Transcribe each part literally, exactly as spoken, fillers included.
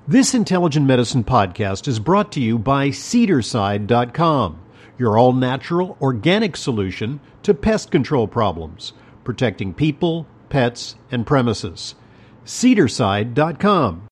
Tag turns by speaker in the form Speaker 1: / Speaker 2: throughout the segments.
Speaker 1: This Intelligent Medicine podcast is brought to you by Cedar-Side dot com, your all-natural, organic solution to pest control problems, protecting people, pets, and premises. Cedar-Side dot com.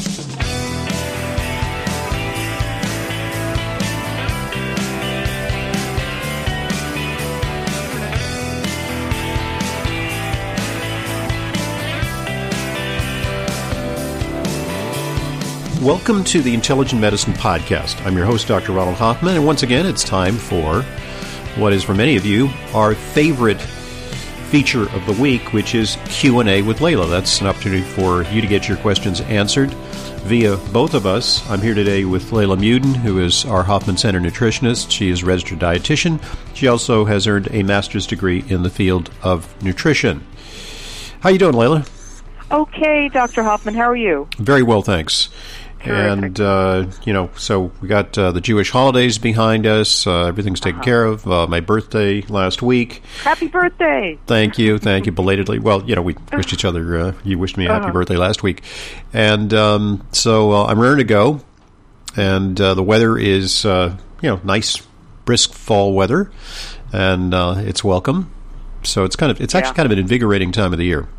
Speaker 1: Welcome to the Intelligent Medicine Podcast. I'm your host, Doctor Ronald Hoffman, and once again, it's time for what is, for many of you, our favorite feature of the week, which is Q and A with Layla. That's an opportunity for you to get your questions answered via both of us. I'm here today with Layla Muden, who is our Hoffman Center nutritionist. She is a registered dietitian. She also has earned a master's degree in the field of nutrition. How you doing, Layla?
Speaker 2: Okay, Doctor Hoffman. How are you?
Speaker 1: Very well, thanks. And, uh, you know, so we got uh, the Jewish holidays behind us. Uh, everything's taken uh-huh. care of. Uh, my birthday last week.
Speaker 2: Happy birthday.
Speaker 1: Thank you. Thank you belatedly. Well, you know, we wished each other, uh, you wished me a happy uh-huh. birthday last week. And um, so uh, I'm ready to go. And uh, the weather is, uh, you know, nice, brisk fall weather. And uh, it's welcome. So it's kind of, it's actually yeah. kind of an invigorating time of the year.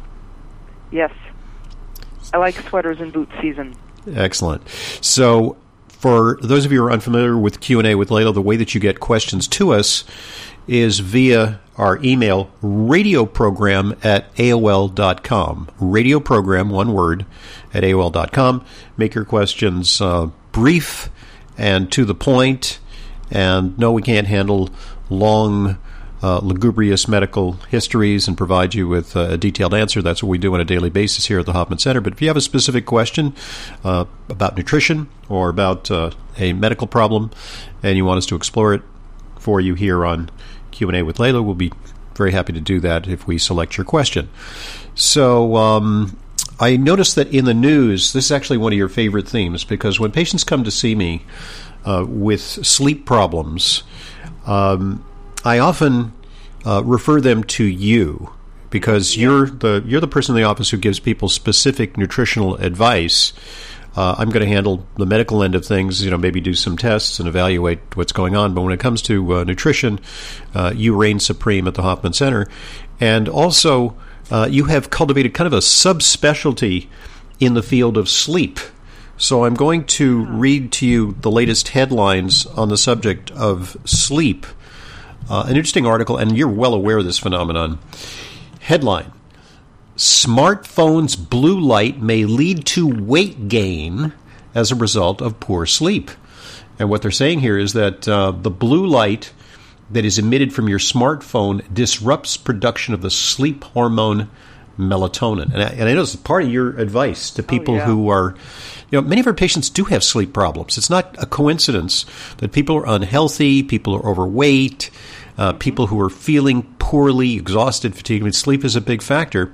Speaker 2: Yes. I like sweaters and boot season.
Speaker 1: Excellent. So for those of you who are unfamiliar with Q and A with Layla, the way that you get questions to us is via our email, radioprogram at A O L dot com. Radioprogram, one word, at A O L dot com. Make your questions uh, brief and to the point. And no, we can't handle long, Uh, lugubrious medical histories and provide you with uh, a detailed answer. That's what we do on a daily basis here at the Hoffman Center. But if you have a specific question uh, about nutrition or about uh, a medical problem and you want us to explore it for you here on Q and A with Layla, we'll be very happy to do that if we select your question. So um, I noticed that in the news, this is actually one of your favorite themes, because when patients come to see me uh, with sleep problems, um, I often uh, refer them to you because yeah. you're the you're the person in the office who gives people specific nutritional advice. Uh, I'm going to handle the medical end of things, you know, maybe do some tests and evaluate what's going on. But when it comes to uh, nutrition, uh, you reign supreme at the Hoffman Center, and also uh, you have cultivated kind of a subspecialty in the field of sleep. So I'm going to read to you the latest headlines on the subject of sleep. Uh, an interesting article, and you're well aware of this phenomenon. Headline: Smartphones' blue light may lead to weight gain as a result of poor sleep. And what they're saying here is that uh, the blue light that is emitted from your smartphone disrupts production of the sleep hormone melatonin. And I, and I know this is part of your advice to people oh, yeah. who are, you know, many of our patients do have sleep problems. It's not a coincidence that people are unhealthy, people are overweight, uh, people who are feeling poorly, exhausted, fatigued. I mean, sleep is a big factor,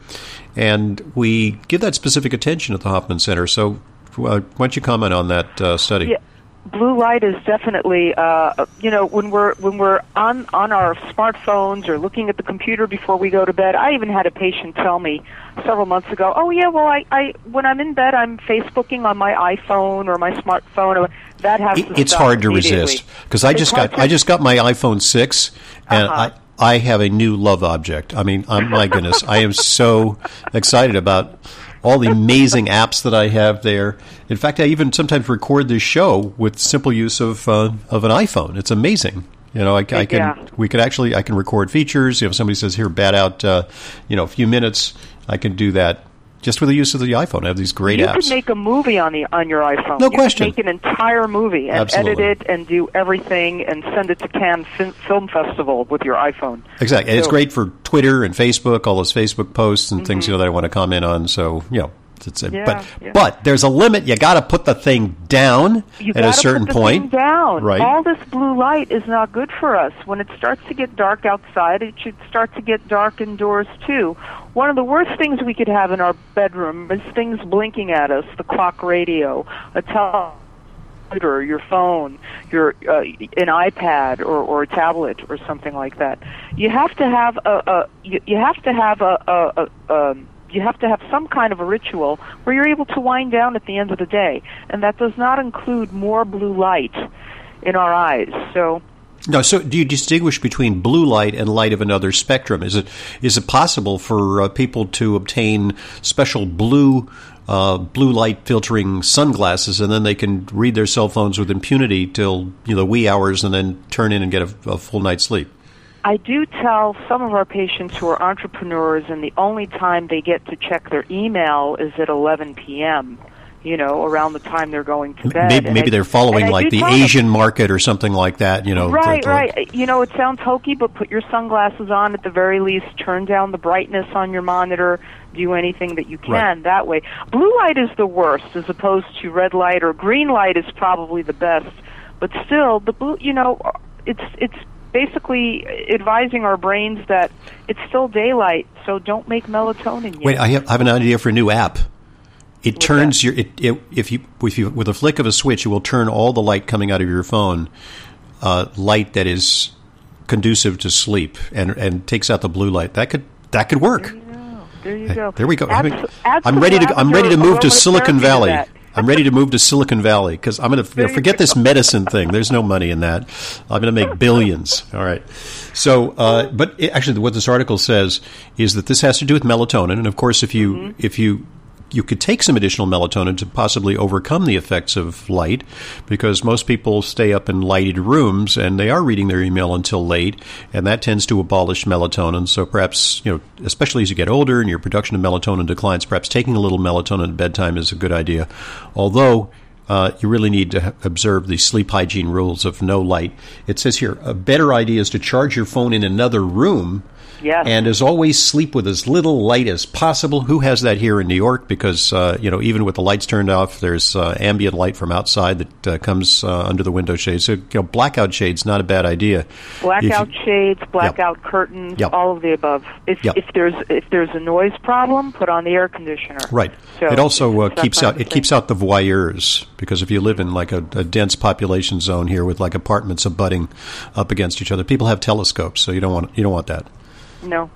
Speaker 1: and we give that specific attention at the Hoffman Center. So uh, why don't you comment on that uh, study?
Speaker 2: Yeah. Blue light is definitely, uh, you know, when we're when we're on, on our smartphones or looking at the computer before we go to bed. I even had a patient tell me several months ago, oh, yeah, well, I, I when I'm in bed, I'm Facebooking on my iPhone or my smartphone. Or that has to
Speaker 1: It's hard to resist, because I just got to... I just got my iPhone six, and uh-huh. I, I have a new love object. I mean, oh, my goodness, I am so excited about all the amazing apps that I have there. In fact, I even sometimes record this show with simple use of uh, of an iPhone. It's amazing. You know, I, I can
Speaker 2: yeah.
Speaker 1: we could actually I can record features. You know, if somebody says here, bat out, uh, you know, a few minutes, I can do that just with the use of the iPhone. I have these great
Speaker 2: you
Speaker 1: apps.
Speaker 2: You could make a movie on the on your iPhone.
Speaker 1: No
Speaker 2: you
Speaker 1: question.
Speaker 2: You could make an entire movie and
Speaker 1: Absolutely.
Speaker 2: edit it and do everything and send it to Cannes Film Festival with your iPhone.
Speaker 1: Exactly. And
Speaker 2: so,
Speaker 1: it's great for Twitter and Facebook, all those Facebook posts and mm-hmm. things, you know, that I want to comment on. So, you know, it's a,
Speaker 2: yeah,
Speaker 1: but
Speaker 2: yeah.
Speaker 1: but there's a limit. You got to put the thing down
Speaker 2: you
Speaker 1: at a certain
Speaker 2: put the
Speaker 1: point.
Speaker 2: Thing down.
Speaker 1: Right.
Speaker 2: All this blue light is not good for us. When it starts to get dark outside, it should start to get dark indoors too. One of the worst things we could have in our bedroom is things blinking at us: the clock radio, a television, your phone, your uh, an iPad or, or a tablet or something like that. You have to have a, a you, you have to have a, a, a, a you have to have some kind of a ritual where you're able to wind down at the end of the day, and that does not include more blue light in our eyes. So.
Speaker 1: No, so do you distinguish between blue light and light of another spectrum? Is it is it possible for uh, people to obtain special blue uh, blue light filtering sunglasses, and then they can read their cell phones with impunity till you know the wee hours, and then turn in and get a, a full night's sleep?
Speaker 2: I do tell some of our patients who are entrepreneurs, and the only time they get to check their email is at eleven p.m., you know, around the time they're going to bed.
Speaker 1: Maybe, maybe
Speaker 2: I,
Speaker 1: they're following like the Asian
Speaker 2: them,
Speaker 1: market or something like that, you know.
Speaker 2: Right,
Speaker 1: to, to,
Speaker 2: right. You know, it sounds hokey, but put your sunglasses on at the very least. Turn down the brightness on your monitor. Do anything that you can right. that way. Blue light is the worst, as opposed to red light, or green light is probably the best. But still, the blue, you know, it's it's basically advising our brains that it's still daylight, so don't make melatonin yet.
Speaker 1: Wait, I have, I have an idea for a new app. It
Speaker 2: What's
Speaker 1: turns
Speaker 2: that?
Speaker 1: your it, it if you if you with a flick of a switch, it will turn all the light coming out of your phone uh, light that is conducive to sleep, and and takes out the blue light. That could that could work.
Speaker 2: There you go. There you go.
Speaker 1: There we go.
Speaker 2: Add,
Speaker 1: I mean,
Speaker 2: add
Speaker 1: I'm ready to I'm ready to move to Silicon Valley.
Speaker 2: To
Speaker 1: I'm ready to move to Silicon Valley because I'm going to you know, forget this medicine thing. There's no money in that. I'm going to make billions. All right. So, uh, but it, actually, what this article says is that this has to do with melatonin, and of course, if you mm-hmm. if you you could take some additional melatonin to possibly overcome the effects of light, because most people stay up in lighted rooms and they are reading their email until late, and that tends to abolish melatonin. So perhaps, you know, especially as you get older and your production of melatonin declines, perhaps taking a little melatonin at bedtime is a good idea. Although uh, you really need to observe the sleep hygiene rules of no light. It says here, a better idea is to charge your phone in another room.
Speaker 2: Yes.
Speaker 1: And as always, sleep with as little light as possible. Who has that here in New York? Because, uh, you know, even with the lights turned off, there's uh, ambient light from outside that uh, comes uh, under the window shades. So, you know, blackout shades, not a bad idea.
Speaker 2: Blackout
Speaker 1: you,
Speaker 2: shades, blackout
Speaker 1: yep.
Speaker 2: curtains,
Speaker 1: yep.
Speaker 2: all of the above. If,
Speaker 1: yep.
Speaker 2: if there's if there's a noise problem, put on the air conditioner.
Speaker 1: Right.
Speaker 2: So
Speaker 1: it also uh, keeps out it
Speaker 2: thing.
Speaker 1: keeps out the voyeurs, because if you live in like a, a dense population zone here with like apartments abutting up against each other, people have telescopes, so you don't want you don't want that.
Speaker 2: No.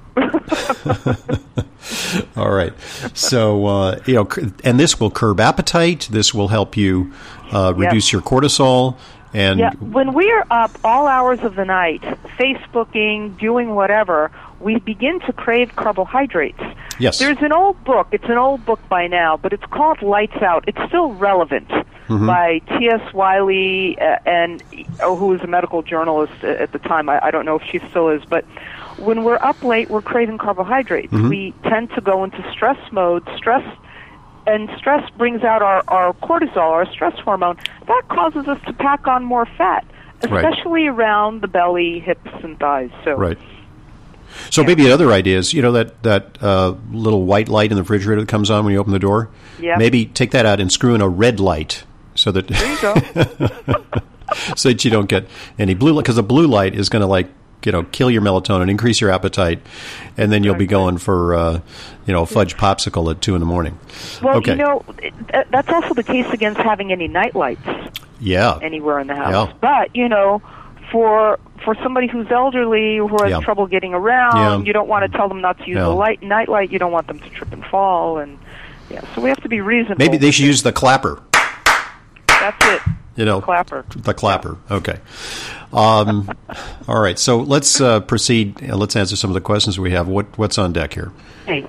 Speaker 1: All right. So, uh, you know, and this will curb appetite. This will help you uh, reduce yep. your cortisol. And
Speaker 2: yeah, when we are up all hours of the night, Facebooking, doing whatever, we begin to crave carbohydrates.
Speaker 1: Yes.
Speaker 2: There's an old book. It's an old book by now, but it's called Lights Out. It's still relevant. Mm-hmm. By T S Wiley, uh, and oh, who was a medical journalist at the time. I, I don't know if she still is, but when we're up late, we're craving carbohydrates. Mm-hmm. We tend to go into stress mode. Stress and stress brings out our, our cortisol, our stress hormone. That causes us to pack on more fat, especially right. around the belly, hips, and thighs. So,
Speaker 1: right. So
Speaker 2: yeah.
Speaker 1: maybe another idea is, you know, that, that uh, little white light in the refrigerator that comes on when you open the door?
Speaker 2: Yeah.
Speaker 1: Maybe take that out and screw in a red light so that,
Speaker 2: there you go.
Speaker 1: so that you don't get any blue light, because the blue light is going to, like, you know, kill your melatonin, increase your appetite, and then you'll be going for, uh, you know, a fudge popsicle at two in the morning.
Speaker 2: Well,
Speaker 1: okay.
Speaker 2: you know, it, that's also the case against having any night lights.
Speaker 1: Yeah.
Speaker 2: Anywhere in the house.
Speaker 1: Yeah.
Speaker 2: But, you know, for for somebody who's elderly, who has
Speaker 1: yeah.
Speaker 2: trouble getting around,
Speaker 1: yeah.
Speaker 2: you don't want to tell them not to use
Speaker 1: yeah.
Speaker 2: the light night light. You don't want them to trip and fall, and yeah. So we have to be reasonable.
Speaker 1: Maybe they should use the clapper.
Speaker 2: That's it.
Speaker 1: You know,
Speaker 2: clapper.
Speaker 1: The clapper. Yeah. Okay. Um, all right. So let's uh, proceed. And let's answer some of the questions we have. What What's on deck here?
Speaker 2: Hey.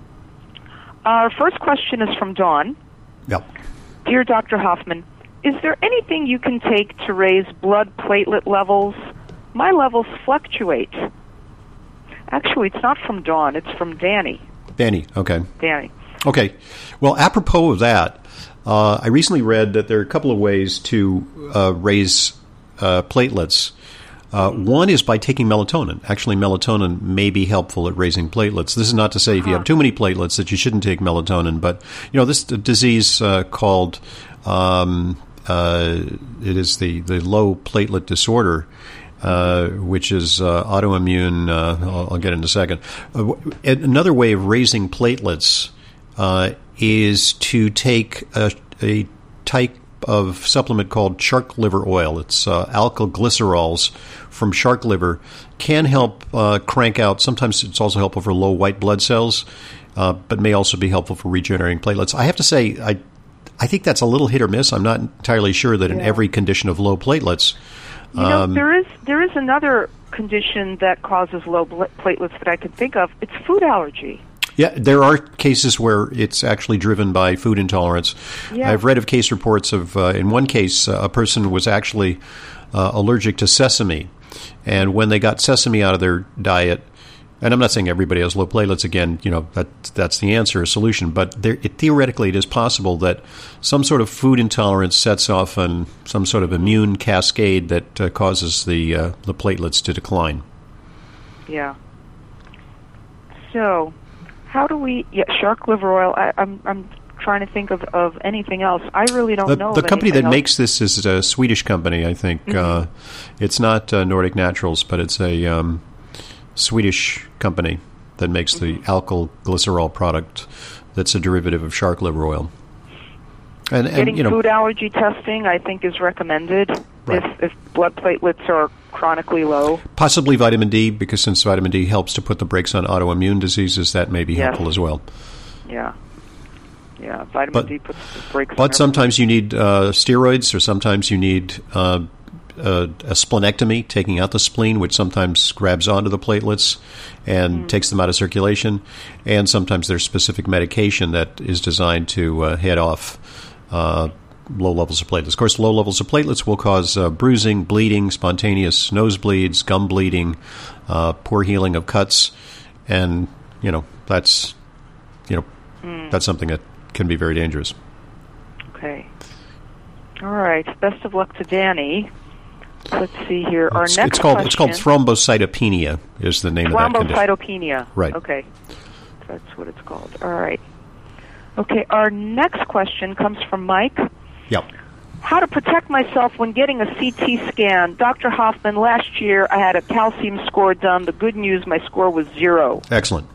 Speaker 2: Our first question is from Dawn.
Speaker 1: Yep.
Speaker 2: Dear Doctor Hoffman, is there anything you can take to raise blood platelet levels? My levels fluctuate. Actually, it's not from Dawn. It's from Danny.
Speaker 1: Danny. Okay.
Speaker 2: Danny.
Speaker 1: Okay. Well, apropos of that, uh, I recently read that there are a couple of ways to uh, raise uh, platelets. Uh, one is by taking melatonin. Actually, melatonin may be helpful at raising platelets. This is not to say if you have too many platelets that you shouldn't take melatonin, but you know this disease uh, called um, uh, it is the, the low platelet disorder, uh, which is uh, autoimmune. Uh, I'll, I'll get in a second. Uh, another way of raising platelets uh, is to take a, a type of supplement called shark liver oil. It's uh, alkyl glycerols from shark liver. Can help uh, crank out. Sometimes it's also helpful for low white blood cells. uh, but may also be helpful for regenerating platelets. I have to say, I I think that's a little hit or miss. I'm not entirely sure that yeah. in every condition of low platelets.
Speaker 2: You know, um, there is there is another condition that causes low platelets that I can think of. It's food allergy.
Speaker 1: Yeah, there are cases where it's actually driven by food intolerance. Yeah. I've read of case reports of, uh, in one case, uh, a person was actually uh, allergic to sesame. And when they got sesame out of their diet, and I'm not saying everybody has low platelets, again, you know, that that's the answer, a solution, but there, it, theoretically it is possible that some sort of food intolerance sets off on some sort of immune cascade that uh, causes the uh, the platelets to decline.
Speaker 2: Yeah. So, how do we, yeah, shark liver oil, I, I'm I'm trying to think of, of anything else. I really don't
Speaker 1: the,
Speaker 2: know.
Speaker 1: The company that
Speaker 2: else.
Speaker 1: makes this is a Swedish company, I think. Mm-hmm. Uh, it's not uh, Nordic Naturals, but it's a um, Swedish company that makes mm-hmm. the alkyl glycerol product that's a derivative of shark liver oil. And, and
Speaker 2: Getting
Speaker 1: you know,
Speaker 2: food allergy testing, I think, is recommended
Speaker 1: right.
Speaker 2: if, if blood platelets are chronically low.
Speaker 1: Possibly vitamin D, because since vitamin D helps to put the brakes on autoimmune diseases, that may be
Speaker 2: yes.
Speaker 1: helpful as well.
Speaker 2: Yeah. Yeah, vitamin
Speaker 1: but,
Speaker 2: D puts the brakes on
Speaker 1: But sometimes you need uh, steroids, or sometimes you need uh, a, a splenectomy, taking out the spleen, which sometimes grabs onto the platelets and mm. takes them out of circulation. And sometimes there's specific medication that is designed to uh, head off uh, low levels of platelets. Of course, low levels of platelets will cause uh, bruising, bleeding, spontaneous nosebleeds, gum bleeding, uh, poor healing of cuts, and you know that's you know mm. that's something that can be very dangerous.
Speaker 2: Okay. All right. Best of luck to Danny. Let's see here. Our
Speaker 1: it's,
Speaker 2: next
Speaker 1: it's called
Speaker 2: question,
Speaker 1: it's called thrombocytopenia is the name of that condition.
Speaker 2: Thrombocytopenia.
Speaker 1: Right.
Speaker 2: Okay. That's what it's called. All right. Okay. Our next question comes from Mike.
Speaker 1: Yep.
Speaker 2: How to protect myself when getting a C T scan. Doctor Hoffman, last year I had a calcium score done. The good news, my score was zero.
Speaker 1: Excellent.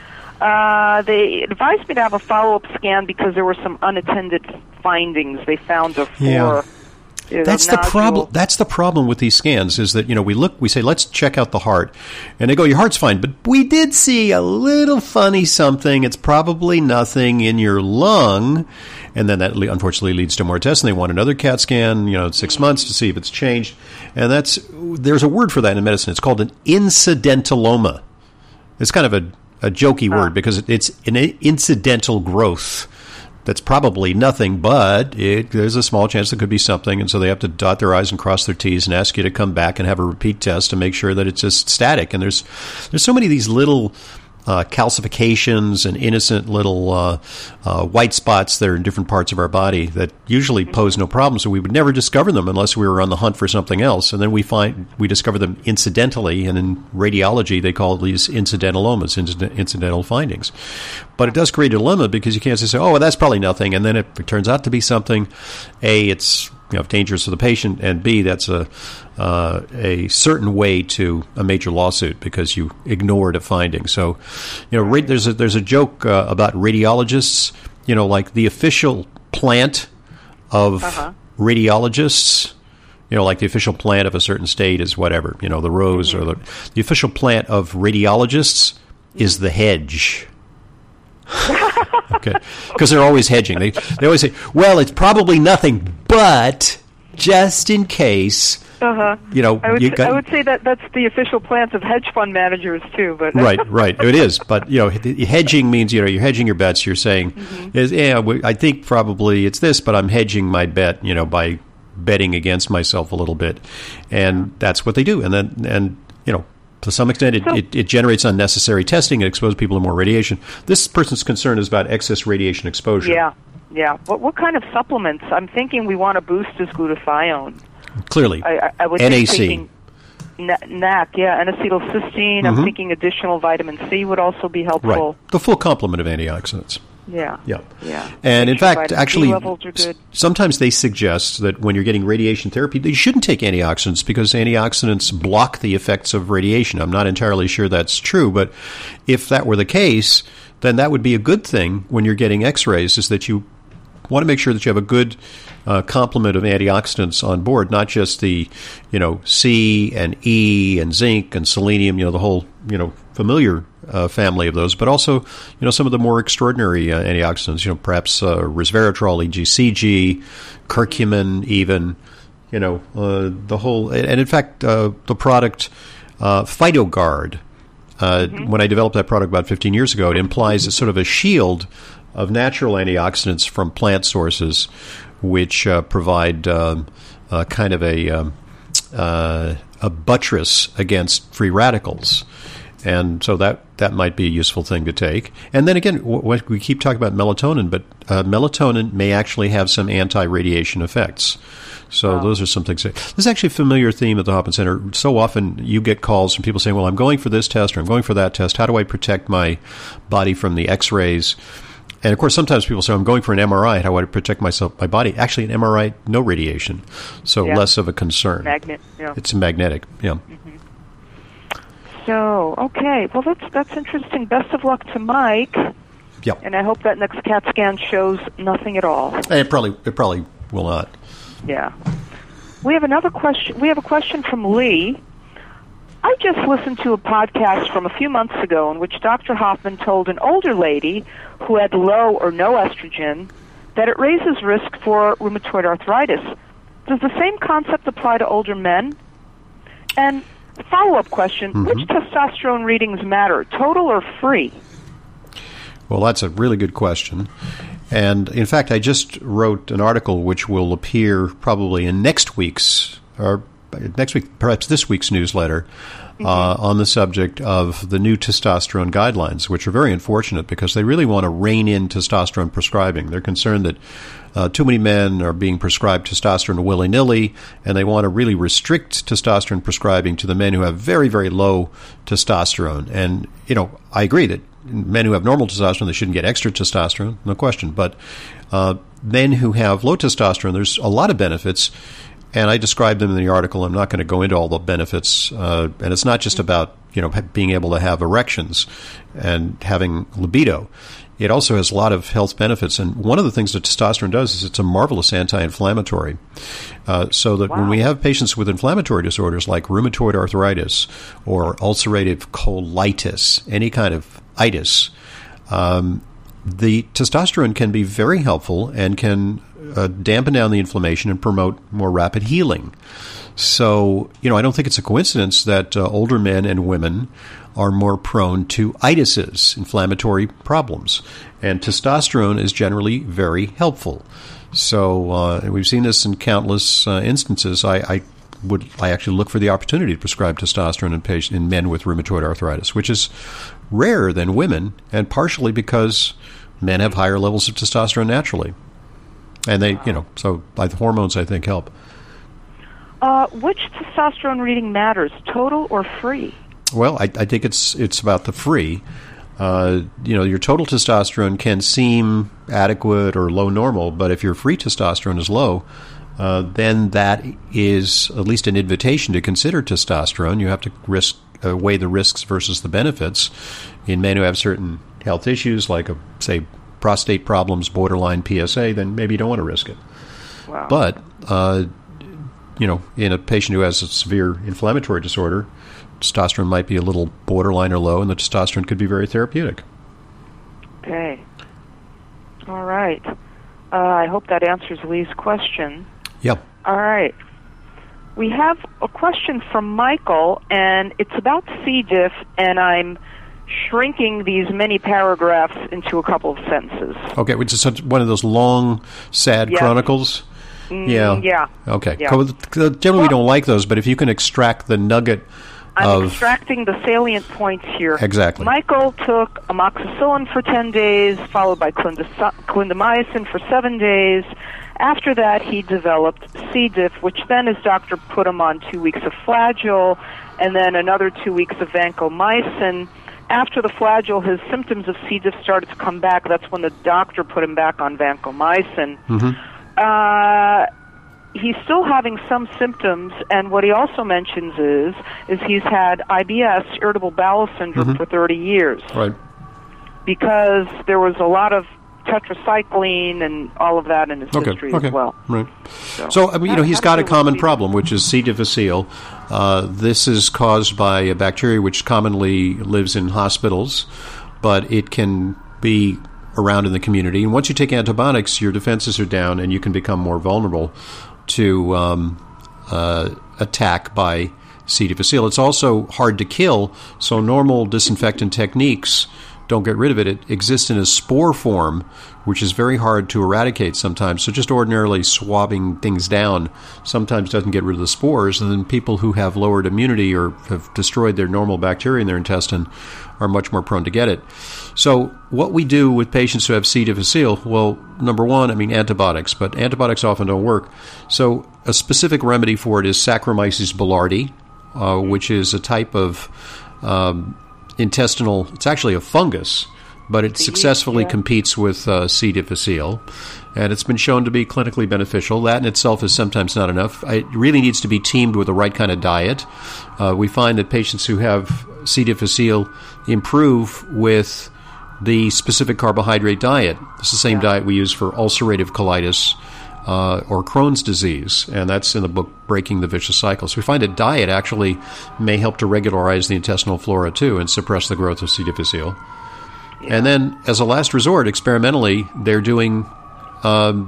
Speaker 2: Uh, they advised me to have a follow-up scan because there were some unattended findings. They found a four.
Speaker 1: Yeah. That's the problem. That's the problem with these scans is that, you know, we look, we say, let's check out the heart. And they go, your heart's fine. But we did see a little funny something. It's probably nothing in your lung. And then that unfortunately leads to more tests. And they want another CAT scan, you know, six mm-hmm. months to see if it's changed. And that's, there's a word for that in medicine. It's called an incidentaloma. It's kind of a, a jokey huh. word because it's an incidental growth. That's probably nothing, but it, there's a small chance there could be something, and so they have to dot their I's and cross their T's and ask you to come back and have a repeat test to make sure that it's just static. And there's there's so many of these little uh, calcifications and innocent little uh, uh, white spots that are in different parts of our body that usually pose no problem, so we would never discover them unless we were on the hunt for something else. And then we find we discover them incidentally, and in radiology they call these incidentalomas, incident, incidental findings. But it does create a dilemma because you can't just say, oh, well, that's probably nothing, and then it, it turns out to be something. A, it's you know dangerous to the patient, and B, that's a uh, a certain way to a major lawsuit because you ignored a finding. So, you know, there's a there's a joke uh, about radiologists. You know, like the official plant of uh-huh. radiologists. You know, like the official plant of a certain state is whatever. You know, the rose mm-hmm. or the the official plant of radiologists is the hedge. Okay, because they're always hedging. They they always say, "Well, it's probably nothing, but just in case."
Speaker 2: Uh-huh.
Speaker 1: You know,
Speaker 2: I would,
Speaker 1: you
Speaker 2: say,
Speaker 1: got,
Speaker 2: I would say that that's the official plans of hedge fund managers too. But
Speaker 1: right, right, it is. But you know, hedging means you know you're hedging your bets. You're saying, mm-hmm. is, "Yeah, I think probably it's this, but I'm hedging my bet." You know, by betting against myself a little bit, and that's what they do. And then, and you know. To some extent, it,
Speaker 2: so,
Speaker 1: it, it generates unnecessary testing. It exposes people to more radiation. This person's concern is about excess radiation exposure.
Speaker 2: Yeah, yeah. What what kind of supplements? I'm thinking we want to boost his glutathione.
Speaker 1: Clearly,
Speaker 2: I, I, I would
Speaker 1: N A C.
Speaker 2: Be thinking N A C, yeah, N-acetylcysteine. Mm-hmm. I'm thinking additional vitamin C would also be helpful.
Speaker 1: Right, the full complement of antioxidants.
Speaker 2: Yeah.
Speaker 1: Yeah.
Speaker 2: Yeah.
Speaker 1: And in fact, actually,
Speaker 2: levels are good.
Speaker 1: sometimes they suggest that when you're getting radiation therapy, you shouldn't take antioxidants because antioxidants block the effects of radiation. I'm not entirely sure that's true, but if that were the case, then that would be a good thing when you're getting x-rays, is that you want to make sure that you have a good uh, complement of antioxidants on board, not just the, you know, C and E and zinc and selenium, you know, the whole, you know, familiar uh, family of those, but also, you know, some of the more extraordinary uh, antioxidants, you know, perhaps uh, resveratrol, E G C G, curcumin even, you know, uh, the whole, and in fact, uh, the product uh, PhytoGuard, uh, mm-hmm. when I developed that product about fifteen years ago, it implies a sort of a shield of natural antioxidants from plant sources, which uh, provide um, uh, kind of a um, uh, a buttress against free radicals. And so that, that might be a useful thing to take. And then again, w- we keep talking about melatonin, but uh, melatonin may actually have some anti-radiation effects. So wow. those are some things. This is actually a familiar theme at the Hoffman Center. So often you get calls from people saying, well, I'm going for this test or I'm going for that test. How do I protect my body from the X-rays? And, of course, sometimes people say, I'm going for an M R I. How do I protect myself, my body? Actually, an M R I, no radiation. So yeah. less of a concern.
Speaker 2: Magnet, yeah.
Speaker 1: It's magnetic, yeah.
Speaker 2: Mm-hmm. So, okay. Well, that's that's interesting. Best of luck to Mike.
Speaker 1: Yep.
Speaker 2: And I hope that next CAT scan shows nothing at all.
Speaker 1: It probably it probably will not.
Speaker 2: Yeah. We have another question. We have a question from Lee. I just listened to a podcast from a few months ago in which Doctor Hoffman told an older lady who had low or no estrogen that it raises risk for rheumatoid arthritis. Does the same concept apply to older men? And follow-up question, mm-hmm. which testosterone readings matter, total or free?
Speaker 1: Well, that's a really good question. And, in fact, I just wrote an article which will appear probably in next week's, or next week, perhaps this week's newsletter, mm-hmm. uh, on the subject of the new testosterone guidelines, which are very unfortunate because they really want to rein in testosterone prescribing. They're concerned that uh, too many men are being prescribed testosterone willy-nilly, and they want to really restrict testosterone prescribing to the men who have very, very low testosterone. And, you know, I agree that men who have normal testosterone, they shouldn't get extra testosterone, no question. But uh, men who have low testosterone, there's a lot of benefits. And I describe them in the article. I'm not going to go into all the benefits. Uh, and it's not just about, you know, being able to have erections and having libido. It also has a lot of health benefits. And one of the things that testosterone does is it's a marvelous anti-inflammatory. Uh, so that wow. when we have patients with inflammatory disorders like rheumatoid arthritis or ulcerative colitis, any kind of itis, um, the testosterone can be very helpful and can Uh, dampen down the inflammation and promote more rapid healing. So, you know, I don't think it's a coincidence that uh, older men and women are more prone to itises, inflammatory problems. And testosterone is generally very helpful. So uh, we've seen this in countless uh, instances. I, I would I actually look for the opportunity to prescribe testosterone in, patient, in men with rheumatoid arthritis, which is rarer than women, and partially because men have higher levels of testosterone naturally. And they, you know, so by the hormones, I think, help.
Speaker 2: Uh, which testosterone reading matters, total or free?
Speaker 1: Well, I, I think it's it's about the free. Uh, you know, your total testosterone can seem adequate or low normal, but if your free testosterone is low, uh, then that is at least an invitation to consider testosterone. You have to risk uh, weigh the risks versus the benefits. In men who have certain health issues, like, a, say, prostate problems, borderline P S A, then maybe you don't want to risk it.
Speaker 2: Wow.
Speaker 1: But, uh, you know, in a patient who has a severe inflammatory disorder, testosterone might be a little borderline or low, and the testosterone could be very therapeutic.
Speaker 2: Okay. All right. Uh, I hope that answers Lee's question.
Speaker 1: Yep.
Speaker 2: All right. We have a question from Michael, and it's about C. diff, and I'm shrinking these many paragraphs into a couple of sentences.
Speaker 1: Okay, which is one of those long, sad
Speaker 2: yes.
Speaker 1: chronicles?
Speaker 2: Mm,
Speaker 1: yeah.
Speaker 2: Yeah.
Speaker 1: Okay.
Speaker 2: Yeah.
Speaker 1: Generally, well, we don't like those, but if you can extract the nugget
Speaker 2: I'm
Speaker 1: of...
Speaker 2: extracting the salient points here.
Speaker 1: Exactly.
Speaker 2: Michael took amoxicillin for ten days, followed by clindamycin for seven days. After that, he developed C. diff, which then his doctor put him on two weeks of Flagyl, and then another two weeks of vancomycin. After the Flagyl, his symptoms of C. diff started to come back. That's when the doctor put him back on vancomycin.
Speaker 1: Mm-hmm.
Speaker 2: Uh, he's still having some symptoms, and what he also mentions is is he's had I B S, irritable bowel syndrome, mm-hmm. for thirty years.
Speaker 1: Right.
Speaker 2: Because there was a lot of tetracycline and all of that in his
Speaker 1: okay.
Speaker 2: history
Speaker 1: okay.
Speaker 2: as well.
Speaker 1: Right. So, so I mean, you know, he's got a common problem, which is C. difficile. Uh, this is caused by a bacteria which commonly lives in hospitals, but it can be around in the community. And once you take antibiotics, your defenses are down, and you can become more vulnerable to um, uh, attack by C. difficile. It's also hard to kill, so normal disinfectant techniques don't get rid of it. It exists in a spore form, which is very hard to eradicate sometimes. So just ordinarily swabbing things down sometimes doesn't get rid of the spores. And then people who have lowered immunity or have destroyed their normal bacteria in their intestine are much more prone to get it. So what we do with patients who have C. difficile, well, number one, I mean antibiotics, but antibiotics often don't work. So a specific remedy for it is Saccharomyces boulardii, uh, which is a type of um, intestinal, it's actually a fungus, but it successfully
Speaker 2: yeah.
Speaker 1: competes with uh, C. difficile, and it's been shown to be clinically beneficial. That in itself is sometimes not enough. It really needs to be teamed with the right kind of diet. Uh, we find that patients who have C. difficile improve with the specific carbohydrate diet. It's the same
Speaker 2: yeah.
Speaker 1: diet we use for ulcerative colitis uh, or Crohn's disease, and that's in the book Breaking the Vicious Cycle. So we find that diet actually may help to regularize the intestinal flora too and suppress the growth of C. difficile. Yeah. And then, as a last resort, experimentally, they're doing. Um,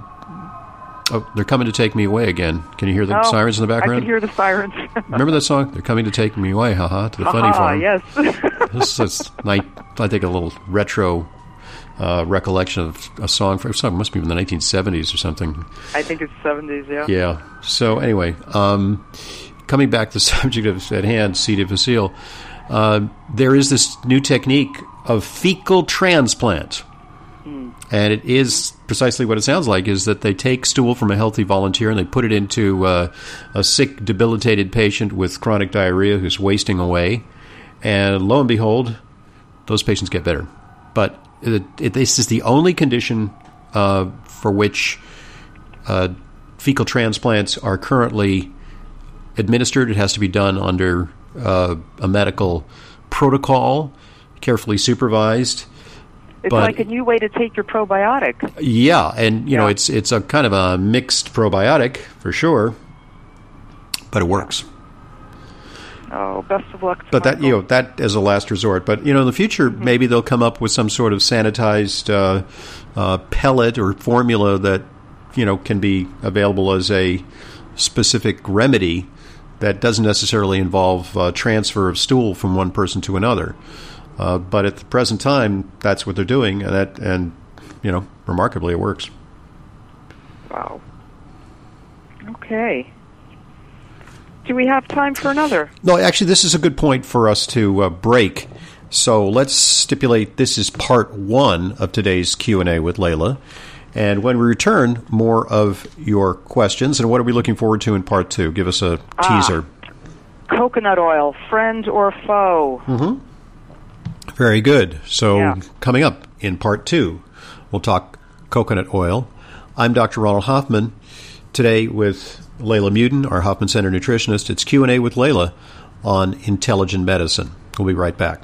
Speaker 1: oh, they're coming to take me away again. Can you hear the
Speaker 2: oh,
Speaker 1: sirens in the background?
Speaker 2: I can hear the sirens.
Speaker 1: Remember that song? They're coming to take me away, haha, to the funny farm.
Speaker 2: yes.
Speaker 1: This is I, I think a little retro uh, recollection of a song. For, a song must be from the nineteen seventies or something.
Speaker 2: I think it's seventies. Yeah.
Speaker 1: Yeah. So anyway, um, coming back to the subject of at hand, C. difficile. Uh, there is this new technique of fecal transplant. Mm. And it is precisely what it sounds like, is that they take stool from a healthy volunteer and they put it into uh, a sick, debilitated patient with chronic diarrhea who's wasting away. And lo and behold, those patients get better. But it, it, this is the only condition uh, for which uh, fecal transplants are currently administered. It has to be done under uh, a medical protocol, carefully supervised.
Speaker 2: It's
Speaker 1: but,
Speaker 2: like a new way to take your probiotic.
Speaker 1: Yeah, and you
Speaker 2: yeah.
Speaker 1: know it's it's a kind of a mixed probiotic for sure, but it works.
Speaker 2: Oh, best of luck.
Speaker 1: But that you know that as a last resort. But you know in the future mm-hmm. maybe they'll come up with some sort of sanitized uh, uh, pellet or formula that you know can be available as a specific remedy that doesn't necessarily involve uh, transfer of stool from one person to another. Uh, but at the present time, that's what they're doing, and that, and you know, remarkably, it works.
Speaker 2: Wow. Okay. Do we have time for another?
Speaker 1: No, actually, this is a good point for us to uh, break. So let's stipulate this is part one of today's Q and A with Layla. And when we return, more of your questions. And what are we looking forward to in part two? Give us a teaser.
Speaker 2: Ah, coconut oil, friend or foe?
Speaker 1: Mm-hmm. Very good. So
Speaker 2: yeah.
Speaker 1: coming up in part two, we'll talk coconut oil. I'm Doctor Ronald Hoffman. Today with Layla Muden, our Hoffman Center nutritionist. It's Q and A with Layla on intelligent medicine. We'll be right back.